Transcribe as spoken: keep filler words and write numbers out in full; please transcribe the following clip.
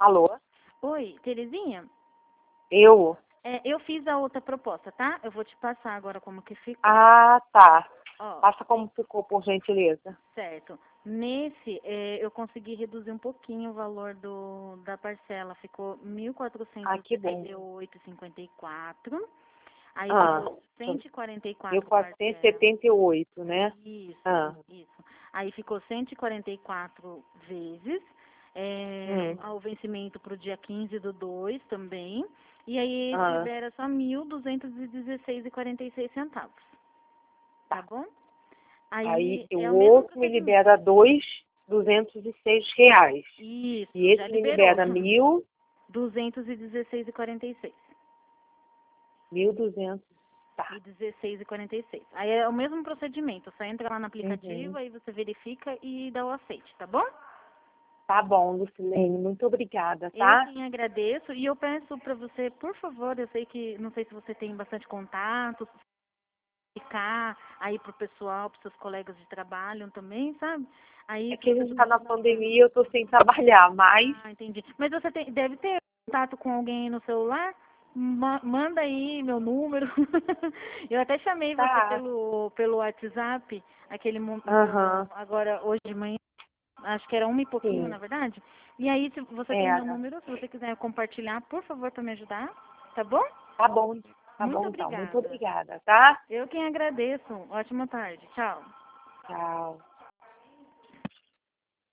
Alô? Oi, Terezinha? Eu? É, eu fiz a outra proposta, tá? Eu vou te passar agora como que ficou. Ah, tá. Ó, Passa como ficou, por gentileza. certo. Nesse, é, eu consegui reduzir um pouquinho o valor do, da parcela. Ficou mil quatrocentos Ah, e que setenta e bom. oito e cinquenta e quatro. Aí Ah, ficou cento e quarenta e mil quatro quatrocentos e parcelas. setenta e oito, né? Ah, Isso, isso. Aí ficou cento e quarenta e quatro vezes. É, hum, ao vencimento para o dia quinze do dois também. E aí te ah, libera só mil duzentos e dezesseis e quarenta e seis centavos. Tá tá. bom? Aí Aí o é o mesmo outro me procedimento. libera dois, duzentos e seis reais. Isso, E já esse me liberou. libera mil, duzentos e dezesseis e quarenta e seis. mil duzentos. E Tá. dezesseis e quarenta e seis. Aí é o mesmo procedimento. Só entra lá no aplicativo, Uhum. aí você verifica e dá o aceite, tá bom? Tá bom, Lucilene. Muito obrigada, Eu tá? quem agradeço e eu peço para você, por favor, eu sei que, não sei se você tem bastante contato, ficar aí pro pessoal, pros seus colegas de trabalho também, sabe? Aí É pro que a gente tá pessoal. na pandemia e eu tô sem trabalhar, mas Ah, entendi. Mas você tem, deve ter contato com alguém aí no celular? Ma- manda aí meu número. Eu até chamei você tá. pelo, pelo WhatsApp, aquele mo- no, Aham, agora hoje de manhã, acho que era uma e pouquinho, na sim. verdade. E aí, se você tem meu Era. número, se você quiser compartilhar, por favor, para me ajudar, tá bom? Tá bom, tá Muito bom então. Muito obrigada. obrigada, tá? Eu quem agradeço. Ótima tarde. Tchau. Tchau.